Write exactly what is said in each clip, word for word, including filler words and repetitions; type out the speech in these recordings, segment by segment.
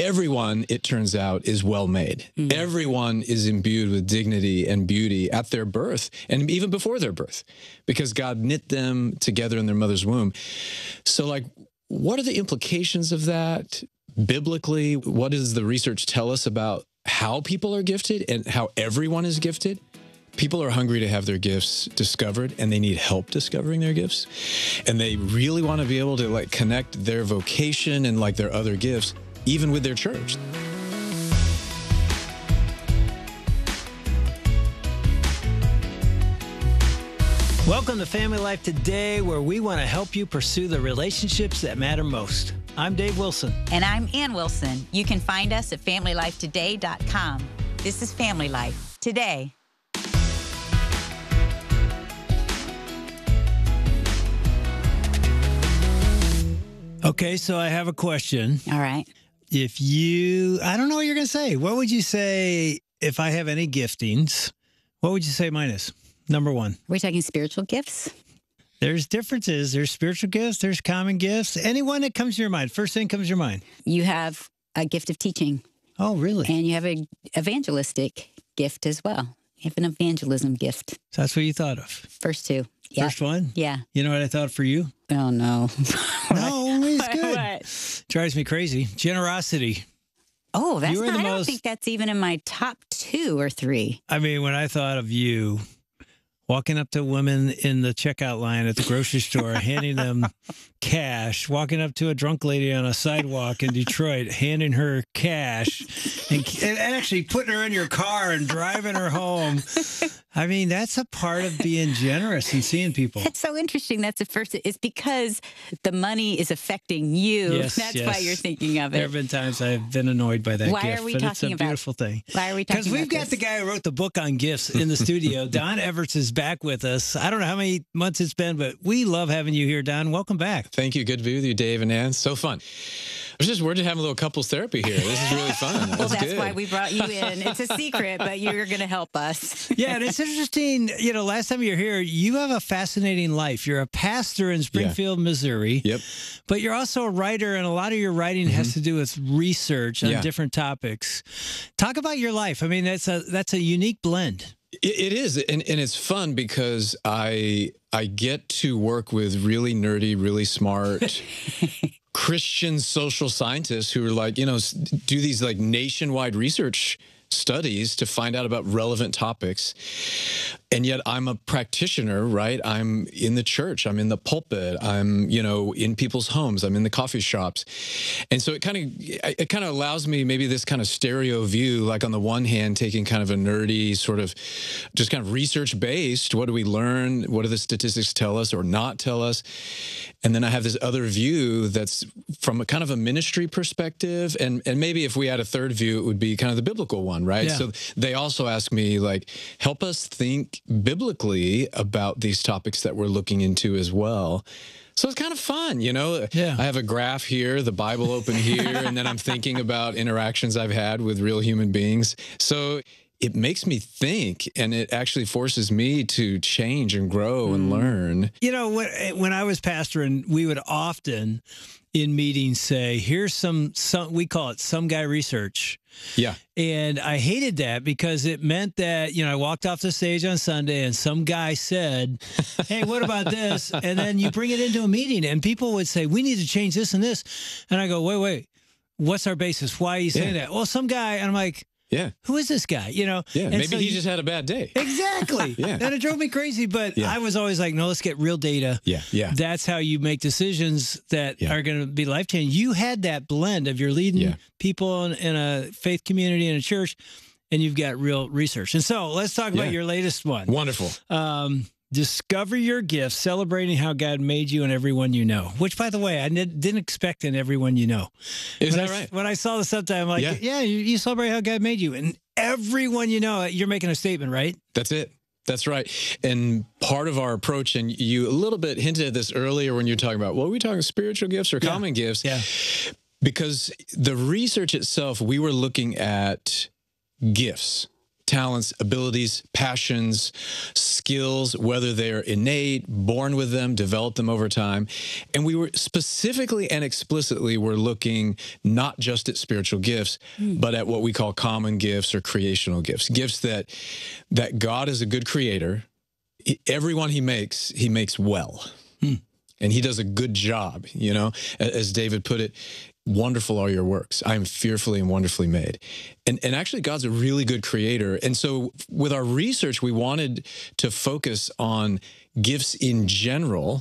everyone, it turns out, is well-made. Mm. Everyone is imbued with dignity and beauty at their birth and even before their birth because God knit them together in their mother's womb. So, like, what are the implications of that biblically? What does the research tell us about how people are gifted and how everyone is gifted? People are hungry to have their gifts discovered, and they need help discovering their gifts. And they really want to be able to, like, connect their vocation and, like, their other gifts, even with their church. Welcome to Family Life Today, where we want to help you pursue the relationships that matter most. I'm Dave Wilson. And I'm Ann Wilson. You can find us at family life today dot com. This is Family Life Today. Okay, so I have a question. All right. If you, I don't know what you're going to say. What would you say if I have any giftings? What would you say mine is? Number one. Are we talking spiritual gifts? There's differences. There's spiritual gifts. There's common gifts. Anyone that comes to your mind. First thing comes to your mind. You have a gift of teaching. Oh, really? And you have an evangelistic gift as well. You have an evangelism gift. So that's what you thought of? First two. Yep. First one? Yeah. You know what I thought for you? Oh, no. No, it's good. What? Drives me crazy. Generosity. Oh, that's You are not, the I don't most- think that's even in my top two or three. I mean, when I thought of you walking up to women in the checkout line at the grocery store, handing them cash, walking up to a drunk lady on a sidewalk in Detroit, handing her cash, and, and actually putting her in your car and driving her home. I mean, that's a part of being generous and seeing people. That's so interesting. That's the first. It's because the money is affecting you. Yes, That's yes. why you're thinking of There it. have been times I've been annoyed by that Why gift, are we but it's a talking about- beautiful thing. Why are we talking Because we've about got this? the guy who wrote the book on gifts in the studio. Don Everts is back with us. I don't know how many months it's been, but we love having you here, Don. Welcome back. Thank you. Good to be with you, Dave and Ann. So fun. I was just we're just having a little couples therapy here. This is really fun. Well, that's good. why we brought you in. It's a secret, but you're going to help us. Yeah, and it's interesting. You know, last time you were here, you have a fascinating life. You're a pastor in Springfield, Missouri. Yep. But you're also a writer, and a lot of your writing has to do with research on Yeah. different topics. Talk about your life. I mean, that's a that's a unique blend. It, it is, and, and it's fun because I I get to work with really nerdy, really smart Christian social scientists who are like, you know, s- do these like nationwide research studies to find out about relevant topics. And yet I'm a practitioner, right? I'm in the church. I'm in the pulpit. I'm, you know, in people's homes. I'm in the coffee shops. And so it kind of, it kind of allows me maybe this kind of stereo view, like on the one hand, taking kind of a nerdy sort of just kind of research based. What do we learn? What do the statistics tell us or not tell us? And then I have this other view that's from a kind of a ministry perspective. And, and maybe if we had a third view, it would be kind of the biblical one, right? Yeah. So they also ask me, like, help us think biblically about these topics that we're looking into as well. So it's kind of fun, you know? Yeah. I have a graph here, the Bible open here, and then I'm thinking about interactions I've had with real human beings. So it makes me think, and it actually forces me to change and grow and learn. You know, when, when I was pastoring, we would often in meetings say, here's some, some, we call it some guy research. Yeah. And I hated that because it meant that, you know, I walked off the stage on Sunday and some guy said, hey, what about this? And then you bring it into a meeting and people would say, we need to change this and this. And I go, wait, wait, what's our basis? Why are you saying Yeah. that? Well, some guy, and I'm like, Yeah. who is this guy? You know? Yeah. And Maybe so he you- just had a bad day. Exactly. Yeah. And it drove me crazy. But Yeah. I was always like, no, let's get real data. Yeah. Yeah. That's how you make decisions that Yeah. are going to be life-changing. You had that blend of you're leading Yeah. people in, in a faith community in a church, and you've got real research. And so let's talk about Yeah. your latest one. Wonderful. Um, Discover your gifts, celebrating how God made you and everyone you know. Which, by the way, I did, didn't expect in everyone you know. Is when that I, right? When I saw the subtitle, I'm like, yeah, Yeah. you, you celebrate how God made you. And everyone you know, you're making a statement, right? That's it. That's right. And part of our approach, and you a little bit hinted at this earlier when you're talking about, well, are we talking spiritual gifts or Yeah. common gifts? Yeah. Because the research itself, we were looking at gifts. talents, abilities, passions, skills, whether they're innate, born with them, develop them over time. And we were specifically and explicitly were looking not just at spiritual gifts, mm. but at what we call common gifts or creational gifts, gifts that that God is a good creator. Everyone he makes, he makes well. Mm. And he does a good job, you know, as David put it, wonderful are your works. I am fearfully and wonderfully made. And, and actually, God's a really good creator. And so with our research, we wanted to focus on gifts in general.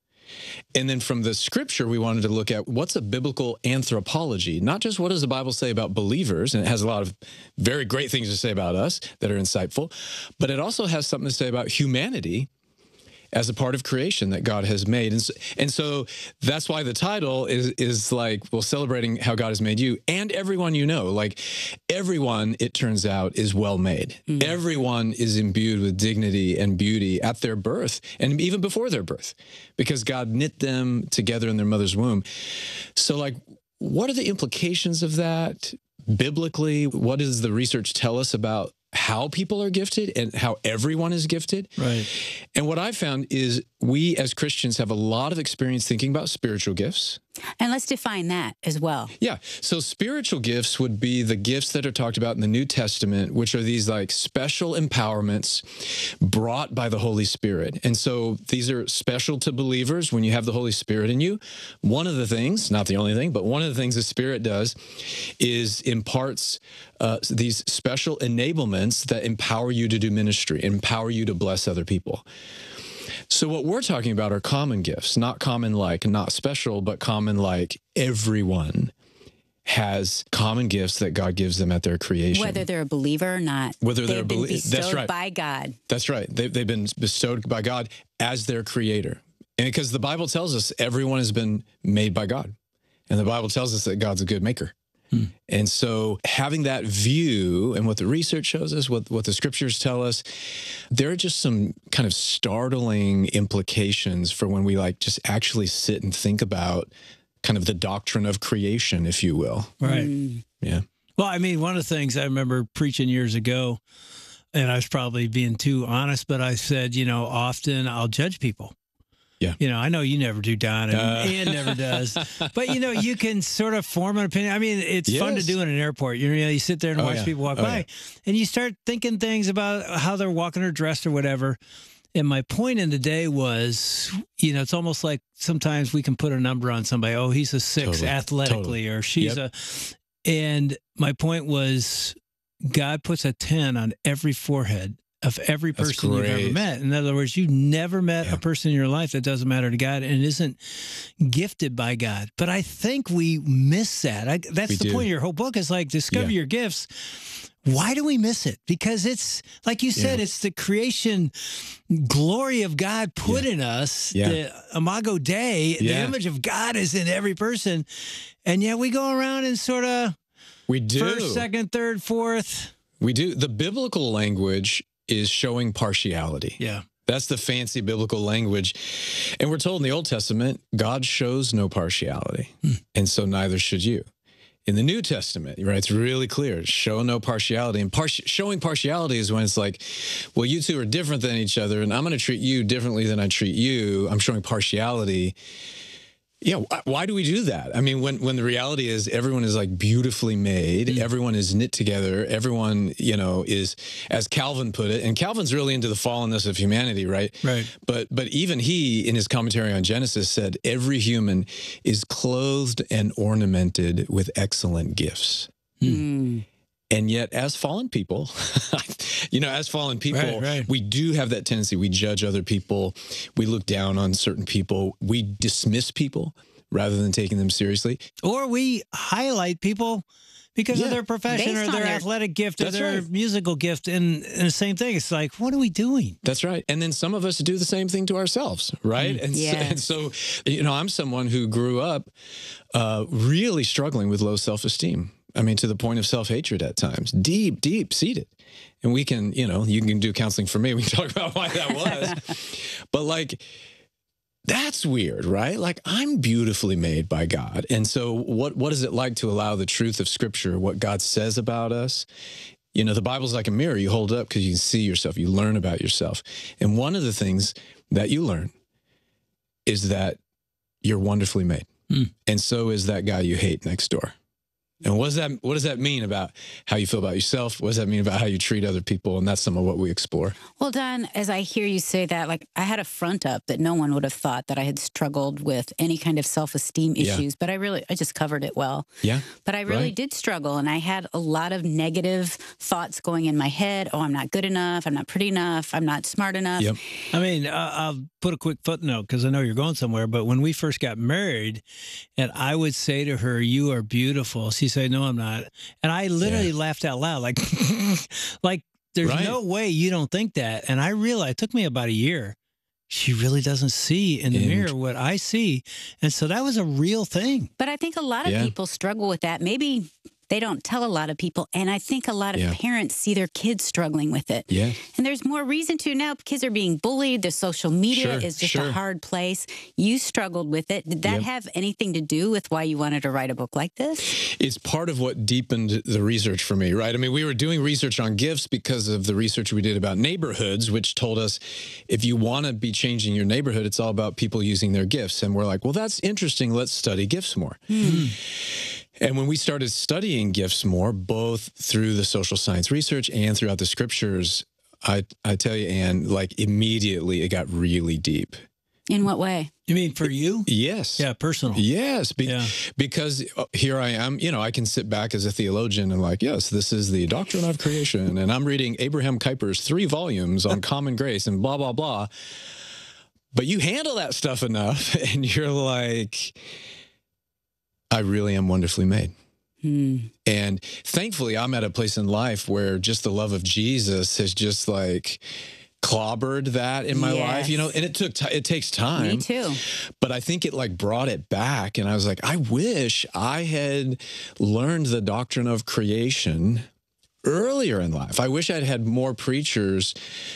And then from the scripture, we wanted to look at what's a biblical anthropology, not just what does the Bible say about believers, and it has a lot of very great things to say about us that are insightful, but it also has something to say about humanity as a part of creation that God has made. And so, and so that's why the title is, is like, well, celebrating how God has made you and everyone you know. Like everyone, it turns out, is well made. Mm. Everyone is imbued with dignity and beauty at their birth and even before their birth because God knit them together in their mother's womb. So like, what are the implications of that biblically? What does the research tell us about how people are gifted and how everyone is gifted? Right. And what I found is we as Christians have a lot of experience thinking about spiritual gifts. And let's define that as well. Yeah. So spiritual gifts would be the gifts that are talked about in the New Testament, which are these like special empowerments brought by the Holy Spirit. And so these are special to believers when you have the Holy Spirit in you. One of the things, not the only thing, but one of the things the Spirit does is imparts uh, these special enablements that empower you to do ministry, empower you to bless other people. So what we're talking about are common gifts, not common like, not special, but common like everyone has common gifts that God gives them at their creation. Whether they're a believer or not. Whether they're they've a been believer. bestowed That's right. by God. That's right. They, they've been bestowed by God as their creator. And because the Bible tells us everyone has been made by God. And the Bible tells us that God's a good maker. Hmm. And so having that view and what the research shows us, what, what the scriptures tell us, there are just some kind of startling implications for when we like just actually sit and think about kind of the doctrine of creation, if you will. Right. Mm. Yeah. Well, I mean, one of the things I remember preaching years ago, and I was probably being too honest, but I said, you know, often I'll judge people. Yeah. You know, I know you never do, Don, and Uh. Ann never does. But, you know, you can sort of form an opinion. I mean, it's Yes. fun to do in an airport. You know, you sit there and Oh, watch yeah. people walk Oh, by, yeah. and you start thinking things about how they're walking or dressed or whatever. And my point in the day was, you know, it's almost like sometimes we can put a number on somebody. Oh, he's a six Totally. athletically, Totally. or she's Yep. a... And my point was, God puts a ten on every forehead of every That's person you've ever great. met. In other words, you never met Yeah. a person in your life that doesn't matter to God and isn't gifted by God. But I think we miss that. I, that's We the do. point of your whole book is like, discover Yeah. your gifts. Why do we miss it? Because it's, like you said, Yeah. it's the creation glory of God put in us. Yeah. The Imago Dei, the Yeah. image of God is in every person. And yet we go around and sort of We do. first, second, third, fourth. We do. The biblical language is showing partiality. Yeah. That's the fancy biblical language. And we're told in the Old Testament, God shows no partiality. Hmm. And so neither should you. In the New Testament, right, it's really clear, show no partiality. And par showing partiality is when it's like, well, you two are different than each other, and I'm going to treat you differently than I treat you. I'm showing partiality. Yeah, wh- why do we do that? I mean, when when the reality is everyone is like beautifully made, mm. everyone is knit together, everyone, you know, is, as Calvin put it, and Calvin's really into the fallenness of humanity, right? Right. But but even he, in his commentary on Genesis, said every human is clothed and ornamented with excellent gifts. Mm. And yet, as fallen people, you know, as fallen people, Right, right. we do have that tendency. We judge other people. We look down on certain people. We dismiss people rather than taking them seriously. Or we highlight people because Yeah. of their profession Based or on their their- athletic gift or That's their right. musical gift. And, and the same thing. It's like, what are we doing? That's right. And then some of us do the same thing to ourselves, right? And, so, Yes. and so, you know, I'm someone who grew up uh, really struggling with low self-esteem. I mean, to the point of self-hatred at times, deep, deep seated. And we can, you know, you can do counseling for me. We can talk about why that was. But like, that's weird, right? Like, I'm beautifully made by God. And so what, what is it like to allow the truth of Scripture, what God says about us, You know, the Bible's like a mirror you hold up because you can see yourself, you learn about yourself. And one of the things that you learn is that you're wonderfully made. Hmm. And so is that guy you hate next door. And what does that what does that mean about how you feel about yourself? What does that mean about how you treat other people? And that's some of what we explore. Well, Don, as I hear you say that, like I had a front up that no one would have thought that I had struggled with any kind of self-esteem issues, yeah. but I really, I just covered it well. Yeah. But I really right. did struggle, and I had a lot of negative thoughts going in my head. Oh, I'm not good enough. I'm not pretty enough. I'm not smart enough. Yep. I mean, uh, I'll put a quick footnote because I know you're going somewhere, but when we first got married and I would say to her, "You are beautiful," she'd say, "No, I'm not." And I literally yeah. laughed out loud, like, like there's right. no way you don't think that. And I realized it took me about a year. She really doesn't see in the and, mirror what I see. And so that was a real thing. But I think a lot of yeah. people struggle with that. Maybe they don't tell a lot of people. And I think a lot of yeah. parents see their kids struggling with it. Yeah. And there's more reason to now. Kids are being bullied. The social media sure, is just sure. a hard place. You struggled with it. Did that yep. have anything to do with why you wanted to write a book like this? It's part of what deepened the research for me, right? I mean, we were doing research on gifts because of the research we did about neighborhoods, which told us if you want to be changing your neighborhood, it's all about people using their gifts. And we're like, well, that's interesting. Let's study gifts more. Hmm. And when we started studying gifts more, both through the social science research and throughout the scriptures, I, I tell you, Ann, like immediately it got really deep. In what way? You mean for you? Yes. Yeah, personal. Yes, be yeah. because here I am, you know, I can sit back as a theologian and like, yes, this is the doctrine of creation, and I'm reading Abraham Kuyper's three volumes on common grace and blah, blah, blah. But you handle that stuff enough and you're like, I really am wonderfully made. Hmm. And thankfully, I'm at a place in life where just the love of Jesus has just like clobbered that in my yes. life, you know, and it took, t it takes time. Me too. But I think it like brought it back. And I was like, I wish I had learned the doctrine of creation earlier in life. I wish I'd had more preachers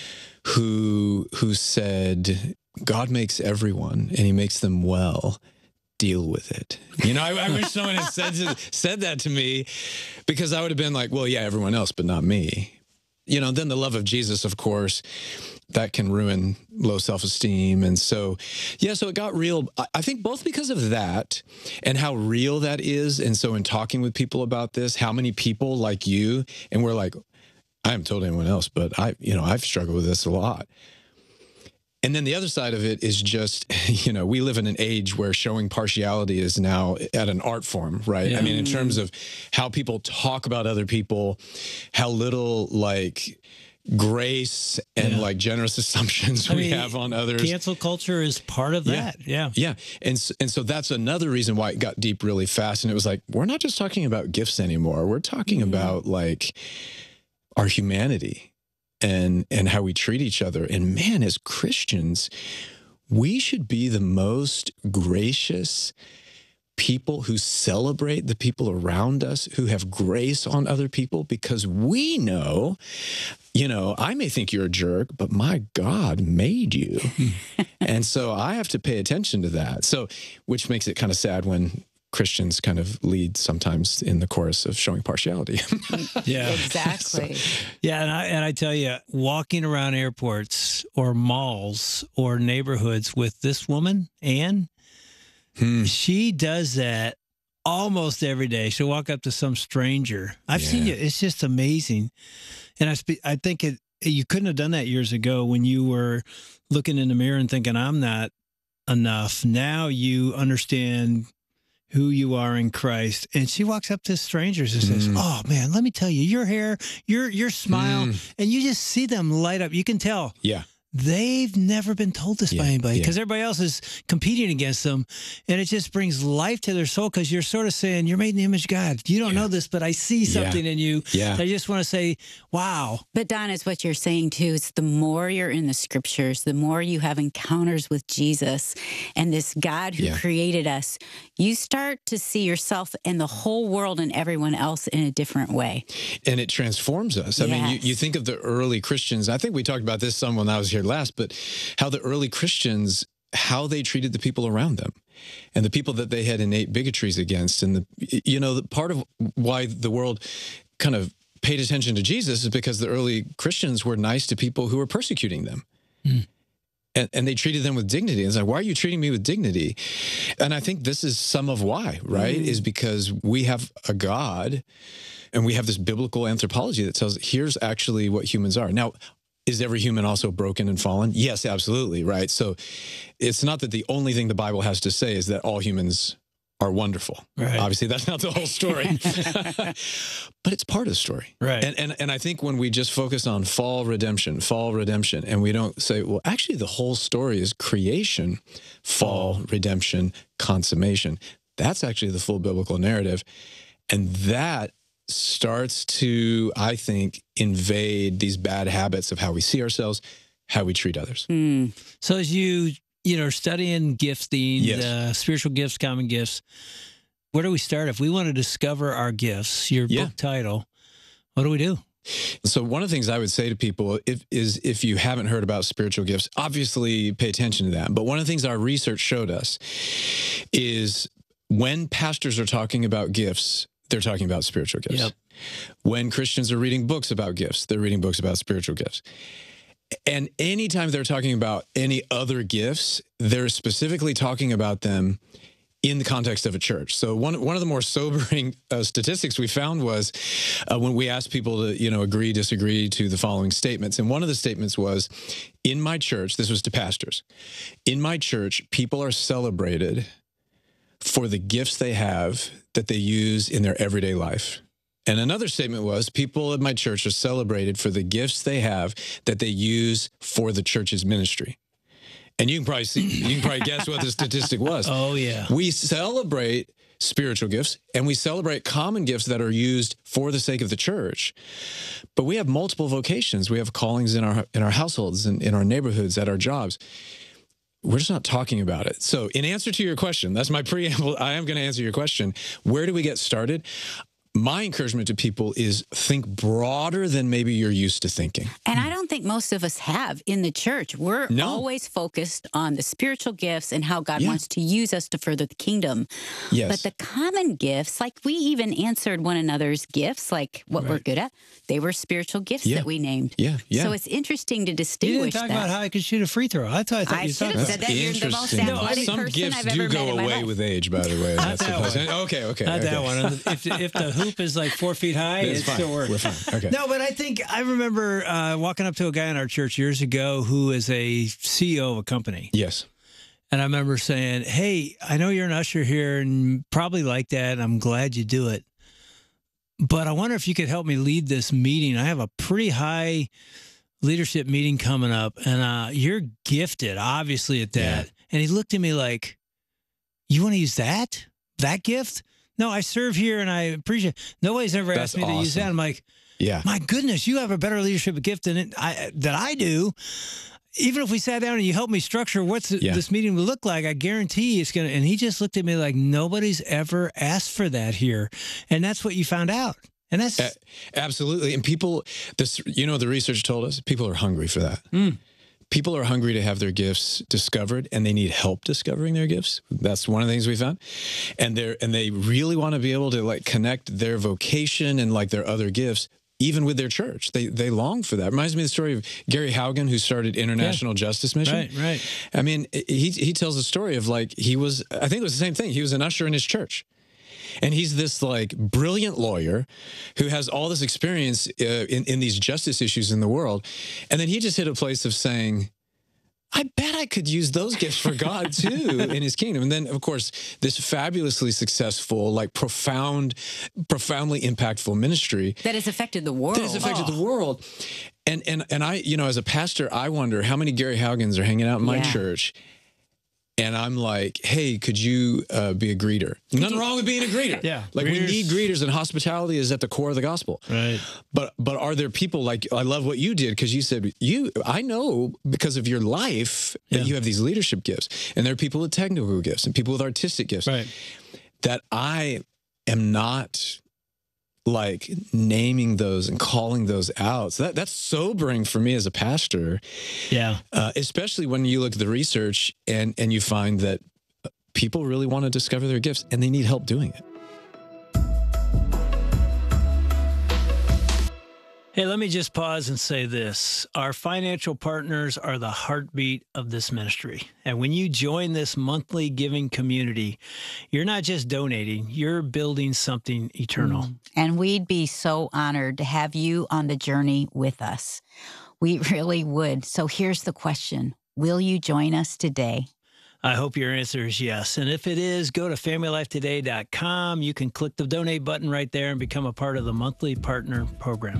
who, who said, God makes everyone and he makes them well. Deal with it. You know, I, I wish someone had said, to, said that to me, because I would have been like, well, yeah, everyone else, but not me. You know, then the love of Jesus, of course, that can ruin low self-esteem. And so, yeah, so it got real. I think both because of that and how real that is. And so in talking with people about this, how many people like you, and we're like, I haven't told anyone else, but I, you know, I've struggled with this a lot. And then the other side of it is just, you know, we live in an age where showing partiality is now at an art form, right? Yeah. I mean, in terms of how people talk about other people, how little like grace and yeah. like generous assumptions I we mean, have on others. Cancel culture is part of that. Yeah. Yeah. yeah. And, and so that's another reason why it got deep really fast. And it was like, we're not just talking about gifts anymore. We're talking mm-hmm. about like our humanity. And, and how we treat each other. And man, as Christians, we should be the most gracious people who celebrate the people around us, who have grace on other people, because we know, you know, I may think you're a jerk, but my God made you. And so I have to pay attention to that. So, which makes it kind of sad when Christians kind of lead sometimes in the chorus of showing partiality. Yeah, exactly. So, yeah, and I, and I tell you, walking around airports or malls or neighborhoods with this woman, Ann, hmm. she does that almost every day. She'll walk up to some stranger. I've yeah. seen you. It's just amazing. And I, spe I think it, you couldn't have done that years ago when you were looking in the mirror and thinking, I'm not enough. Now you understand who you are in Christ. And she walks up to strangers and says, mm. oh man, let me tell you, your hair, your, your smile, mm. and you just see them light up. You can tell. Yeah. They've never been told this yeah, by anybody because yeah. everybody else is competing against them. And it just brings life to their soul because you're sort of saying, you're made in the image of God. You don't yeah. know this, but I see something yeah. in you. Yeah. I just want to say, wow. But Don, is what you're saying too, it's the more you're in the scriptures, the more you have encounters with Jesus and this God who yeah. created us, you start to see yourself and the whole world and everyone else in a different way. And it transforms us. I yes. mean, you, you think of the early Christians. I think we talked about this some when I was here last, but how the early Christians, how they treated the people around them and the people that they had innate bigotries against. And, the you know, the part of why the world kind of paid attention to Jesus is because the early Christians were nice to people who were persecuting them. Mm. And, and they treated them with dignity. And it's like, why are you treating me with dignity? And I think this is some of why, right? Mm. Is because we have a God and we have this biblical anthropology that tells, here's actually what humans are. Now, is every human also broken and fallen? Yes, absolutely, right? So it's not that the only thing the Bible has to say is that all humans are wonderful. Right. Obviously, that's not the whole story, but it's part of the story. Right. And, and, and I think when we just focus on fall redemption, fall redemption, and we don't say, well, actually the whole story is creation, fall, redemption, consummation. That's actually the full biblical narrative. And that starts to, I think, invade these bad habits of how we see ourselves, how we treat others. Mm. So as you, you know, studying gifting, yes. uh, spiritual gifts, common gifts, where do we start? If we want to discover our gifts, your yeah. book title, what do we do? So one of the things I would say to people if, is if you haven't heard about spiritual gifts, obviously pay attention to that. But one of the things our research showed us is when pastors are talking about gifts, they're talking about spiritual gifts. Yep. When Christians are reading books about gifts, they're reading books about spiritual gifts. And anytime they're talking about any other gifts, they're specifically talking about them in the context of a church. So one one of the more sobering uh, statistics we found was uh, when we asked people to, you know, agree, disagree to the following statements. And one of the statements was, in my church, this was to pastors, in my church, people are celebrated for the gifts they have that they use in their everyday life. And another statement was, people at my church are celebrated for the gifts they have that they use for the church's ministry. And you can probably see, you can probably guess what the statistic was. Oh, yeah. We celebrate spiritual gifts and we celebrate common gifts that are used for the sake of the church. But we have multiple vocations. We have callings in our in our households and in our neighborhoods, at our jobs. We're just not talking about it. So in answer to your question, that's my preamble. I am going to answer your question. Where do we get started? My encouragement to people is think broader than maybe you're used to thinking. And I don't think most of us have in the church. We're no. always focused on the spiritual gifts and how God yeah. wants to use us to further the kingdom. Yes. But the common gifts, like we even answered one another's gifts, like what right. we're good at, they were spiritual gifts yeah. that we named. Yeah, yeah. So it's interesting to distinguish that. You didn't talk that. about how I could shoot a free throw. I thought, I thought I you should talked have about said that. You're the most Interesting. athletic Some person gifts I've do ever go met in my away life. with age, by the way. That's that supposed to, okay, okay. Not okay. that one. If, if the hoop is like four feet high, it's it fine. still works. We're fine. Okay. No, but I think I remember uh, walking up to a guy in our church years ago who is a C E O of a company. Yes. And I remember saying, hey, I know you're an usher here and probably like that, and I'm glad you do it. But I wonder if you could help me lead this meeting. I have a pretty high leadership meeting coming up, and uh, you're gifted, obviously, at that. Yeah. And he looked at me like, you want to use that? That gift? No, I serve here, and I appreciate it. Nobody's ever That's asked me awesome. to use that. I'm like, yeah. my goodness, you have a better leadership gift than it, I, that I do. Even if we sat down and you helped me structure what yeah. this meeting would look like, I guarantee it's going to, and he just looked at me like, nobody's ever asked for that here. And that's what you found out. And that's uh, absolutely. And people, this, you know, the research told us people are hungry for that. Mm. People are hungry to have their gifts discovered, and they need help discovering their gifts. That's one of the things we found. And they're, and they really want to be able to like connect their vocation and like their other gifts even with their church. They they long for that. Reminds me of the story of Gary Haugen, who started International yeah. Justice Mission. Right, right. I mean, he he tells a story of like, he was, I think it was the same thing. He was an usher in his church. And he's this like brilliant lawyer who has all this experience uh, in, in these justice issues in the world. And then he just hit a place of saying, I bet I could use those gifts for God too in his kingdom. And then, of course, this fabulously successful, like profound, profoundly impactful ministry that has affected the world. That has affected oh. the world. And and and I, you know, as a pastor, I wonder how many Gary Haugens are hanging out in my yeah. church. And I'm like, hey, could you uh, be a greeter? Nothing wrong with being a greeter. Yeah, like greeters. We need greeters, and hospitality is at the core of the gospel. Right. But but are there people like, I love what you did, because you said, you, I know because of your life that yeah. you have these leadership gifts, and there are people with technical gifts and people with artistic gifts. Right. That I am not like naming those and calling those out. So that, that's sobering for me as a pastor. Yeah. Uh, especially when you look at the research and, and you find that people really want to discover their gifts and they need help doing it. Hey, let me just pause and say this. Our financial partners are the heartbeat of this ministry. And when you join this monthly giving community, you're not just donating, you're building something eternal. Mm. And we'd be so honored to have you on the journey with us. We really would. So here's the question. Will you join us today? I hope your answer is yes. And if it is, go to family life today dot com. You can click the donate button right there and become a part of the monthly partner program.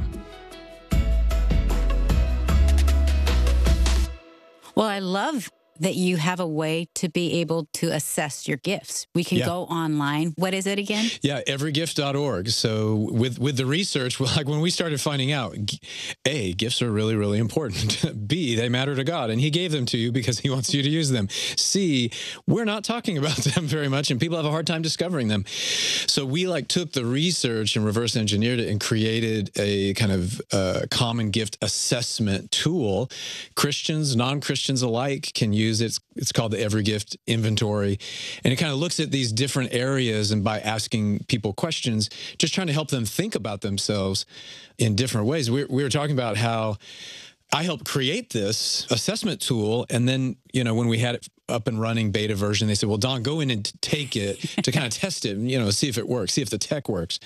Well, I love that you have a way to be able to assess your gifts. We can yeah. go online. What is it again? Yeah, every gift dot org. So with with the research, like when we started finding out, A, gifts are really, really important. B, they matter to God, and he gave them to you because he wants you to use them. C, we're not talking about them very much, and people have a hard time discovering them. So we like took the research and reverse engineered it and created a kind of uh, common gift assessment tool. Christians, non-Christians alike can use It's, it's called the Every Gift Inventory. And it kind of looks at these different areas, and by asking people questions, just trying to help them think about themselves in different ways. We, we were talking about how I helped create this assessment tool. And then, you know, when we had it up and running beta version, they said, well, Don, go in and take it to kind of test it and, you know, see if it works, see if the tech works.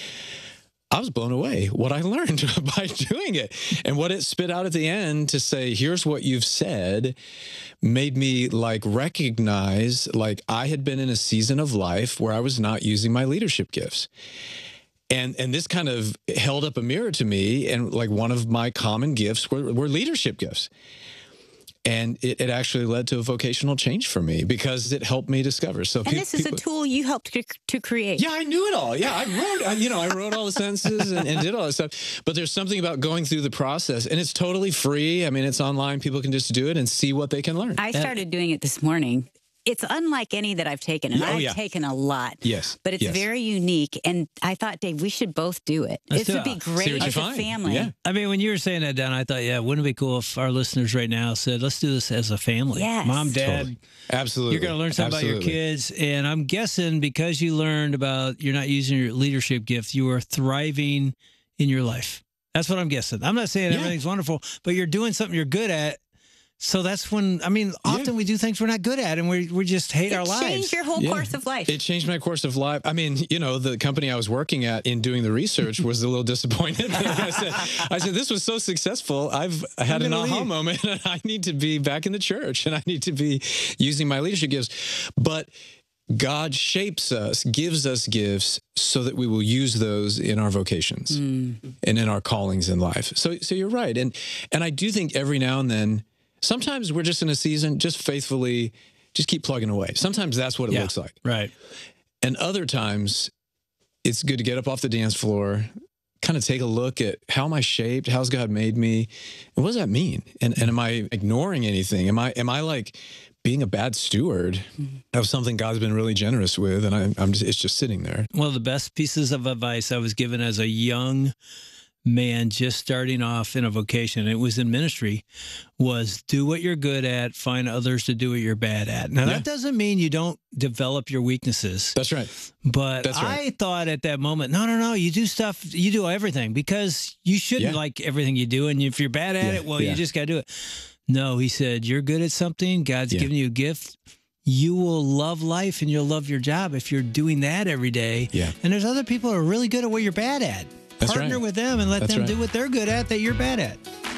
I was blown away what I learned by doing it, and what it spit out at the end to say, here's what you've said, made me like recognize like I had been in a season of life where I was not using my leadership gifts. And and this kind of held up a mirror to me, and like one of my common gifts were, were leadership gifts. And it, it actually led to a vocational change for me because it helped me discover. So, and pe- this is people, a tool you helped to, to create. Yeah, I knew it all. Yeah, I wrote, I, you know, I wrote all the sentences and, and did all that stuff. But there's something about going through the process, and it's totally free. I mean, it's online. People can just do it and see what they can learn. I started doing it this morning. It's unlike any that I've taken, and oh, I've yeah. taken a lot. Yes. But it's yes. very unique, and I thought, Dave, we should both do it. Let's This do would it. be great as a family. Yeah. I mean, when you were saying that, Don, I thought, yeah, wouldn't it be cool if our listeners right now said, let's do this as a family? Yes. Mom, Dad. Totally. Absolutely. You're going to learn something Absolutely. about your kids. And I'm guessing because you learned about you're not using your leadership gift, you are thriving in your life. That's what I'm guessing. I'm not saying Yeah. everything's wonderful, but you're doing something you're good at. So that's when, I mean, often yeah. we do things we're not good at, and we we just hate it our lives. It changed your whole yeah. course of life. It changed my course of life. I mean, you know, the company I was working at in doing the research was a little disappointed. I said, I said, this was so successful. I've had an aha leave. moment, and I need to be back in the church, and I need to be using my leadership gifts. But God shapes us, gives us gifts so that we will use those in our vocations mm. and in our callings in life. So, so you're right. And, and I do think every now and then, sometimes we're just in a season, just faithfully, just keep plugging away. Sometimes that's what it yeah, looks like. Right. And other times, it's good to get up off the dance floor, kind of take a look at how am I shaped? How's God made me? And what does that mean? And, and am I ignoring anything? Am I, am I like being a bad steward of something God's been really generous with? And I, I'm just, it's just sitting there. One of the best pieces of advice I was given as a young man just starting off in a vocation, it was in ministry, was do what you're good at, find others to do what you're bad at. Now, yeah. that doesn't mean you don't develop your weaknesses. That's right. But That's right. I thought at that moment, no, no, no, you do stuff, you do everything because you shouldn't yeah. like everything you do. And if you're bad at yeah. it, well, yeah. you just got to do it. No, he said, you're good at something. God's yeah. given you a gift. You will love life and you'll love your job if you're doing that every day. Yeah. And there's other people who are really good at what you're bad at. That's Partner right. with them and let That's them right. do what they're good at that you're bad at.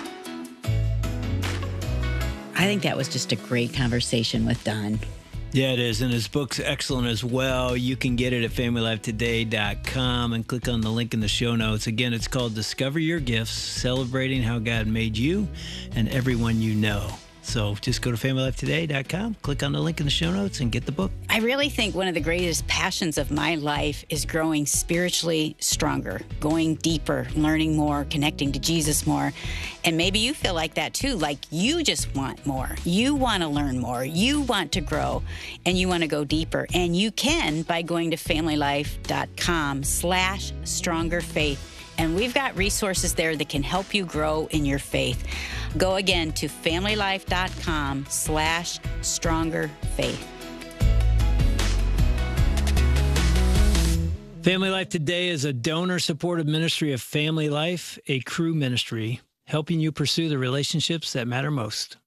I think that was just a great conversation with Don. Yeah, it is. And his book's excellent as well. You can get it at family life today dot com and click on the link in the show notes. Again, it's called Discover Your Gifts, Celebrating How God Made You and Everyone You Know. So just go to family life today dot com, click on the link in the show notes, and get the book. I really think one of the greatest passions of my life is growing spiritually stronger, going deeper, learning more, connecting to Jesus more. And maybe you feel like that too, like you just want more. You want to learn more. You want to grow, and you want to go deeper. And you can by going to family life dot com slash stronger faith. And we've got resources there that can help you grow in your faith. Go again to family life dot com slash stronger faith. Family Life Today is a donor-supported ministry of Family Life, a Cru ministry, helping you pursue the relationships that matter most.